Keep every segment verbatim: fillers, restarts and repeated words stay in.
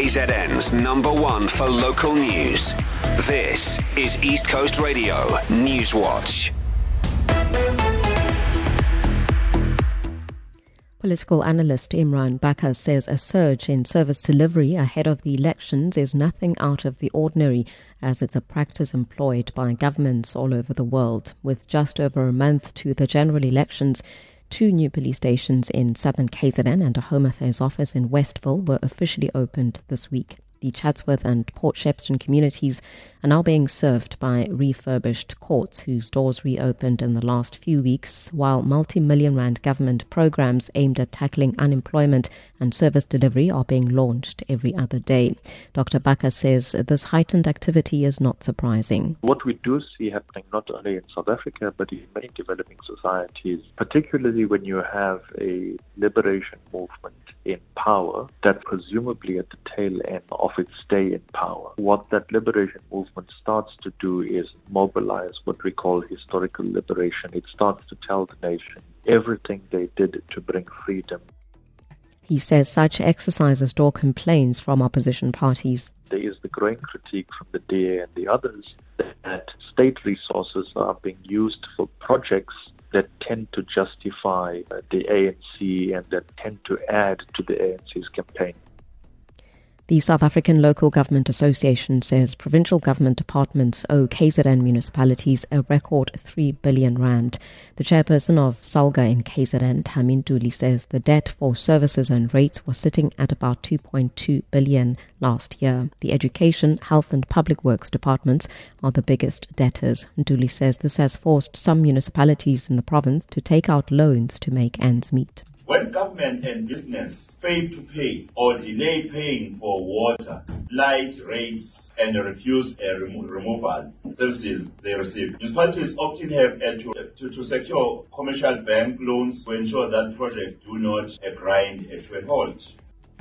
Z N's number one for local news. This is East Coast Radio News Watch. Political analyst Imran Bakar says a surge in service delivery ahead of the elections is nothing out of the ordinary, as it's a practice employed by governments all over the world. With just over a month to the general elections, two new police stations in southern K Z N and a Home Affairs office in Westville were officially opened this week. The Chatsworth and Port Shepstone communities are now being served by refurbished courts whose doors reopened in the last few weeks, while multi-million rand government programs aimed at tackling unemployment and service delivery are being launched every other day. Doctor Bakar says this heightened activity is not surprising. What we do see happening not only in South Africa but in many developing societies, particularly when you have a liberation movement in power that presumably at the tail end of its stay in power. What that liberation movement starts to do is mobilize what we call historical liberation. It starts to tell the nation everything they did to bring freedom. He says such exercises draw complaints from opposition parties. There is the growing critique from the D A and the others that state resources are being used for projects that tend to justify uh, the A N C and that tend to add to the A N C's campaign. The South African Local Government Association says provincial government departments owe K Z N municipalities a record three billion rand. The chairperson of SALGA in K Z N, Tamin Duli, says the debt for services and rates was sitting at about two point two billion last year. The Education, Health and Public Works departments are the biggest debtors. Duli says this has forced some municipalities in the province to take out loans to make ends meet. When government and business fail to pay or delay paying for water, light rates, and refuse uh, remo- removal services they receive, municipalities often have uh, to, uh, to, to secure commercial bank loans to ensure that projects do not uh, grind uh, to a halt.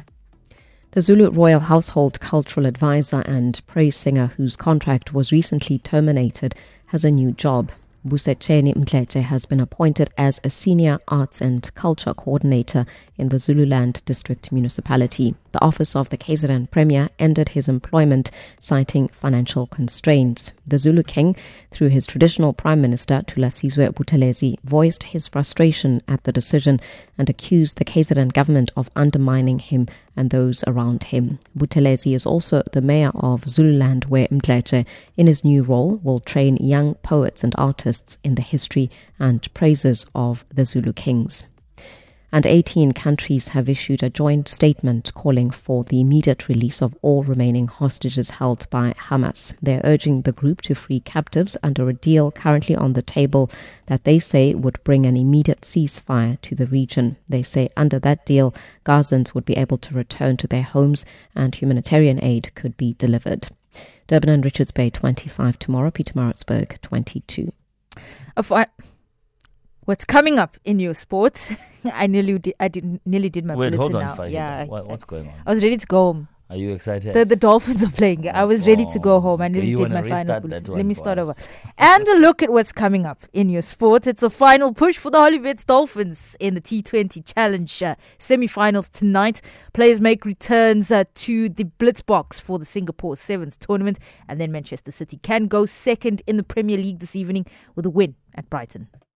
The Zulu Royal Household Cultural Advisor and praise singer, whose contract was recently terminated, has a new job. Busecheni Mdletshe has been appointed as a Senior Arts and Culture Coordinator in the Zululand District Municipality. The office of the K Z N Premier ended his employment, citing financial constraints. The Zulu King, through his traditional Prime Minister Thulasizwe Buthelezi, voiced his frustration at the decision and accused the K Z N government of undermining him and those around him. Buthelezi is also the mayor of Zululand, where Mdletshe, in his new role, will train young poets and artists in the history and praises of the Zulu Kings. And eighteen countries have issued a joint statement calling for the immediate release of all remaining hostages held by Hamas. They're urging the group to free captives under a deal currently on the table that they say would bring an immediate ceasefire to the region. They say under that deal, Gazans would be able to return to their homes and humanitarian aid could be delivered. Durban and Richards Bay, twenty-five tomorrow, Pietermaritzburg, twenty-two. If I... What's coming up in your sport? I nearly did, I did, nearly did my Wait, bulletin hold on, now. Fahida. Yeah, What, what's going on? I was ready to go home. Are you excited? The, the Dolphins are playing. I was ready to go home. I Okay, nearly you did wanna my final restart bulletin. that Let one me for start us. over. And a look at what's coming up in your sport. It's a final push for the Hollywood Dolphins in the T twenty Challenge uh, semi-finals tonight. Players make returns uh, to the Blitzbox for the Singapore Sevens tournament. And then Manchester City can go second in the Premier League this evening with a win at Brighton.